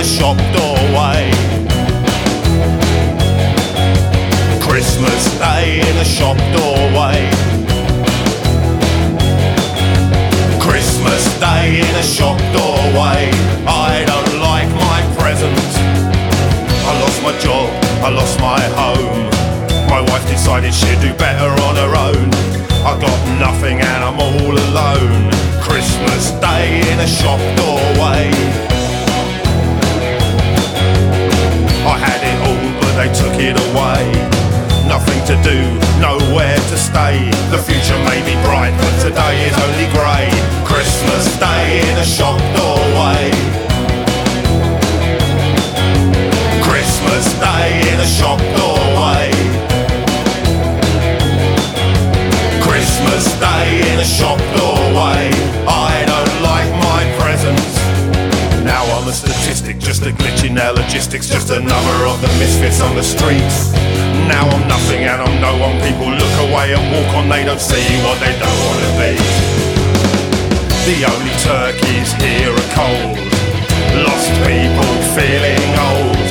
shop doorway. Christmas Day in a shop doorway. Christmas Day in a shop doorway. I don't like my present. I lost my job, I lost my home. My wife decided she'd do better on her own. I got nothing and I'm all alone. Christmas Day in a shop doorway. I had it all but they took it away. Nothing to do, nowhere to stay. The future may be bright but today is only grey. Christmas Day in a shop doorway. Christmas Day in a shop doorway. Christmas Day in a shop doorway. I don't like my presents. Now I'm a statistic, just a glitch in our logistics, just another of the misfits on the streets. Now I'm nothing and I'm no one. People look away and walk on, they don't see what they don't want to be. The only turkeys here are cold. Lost people feeling old.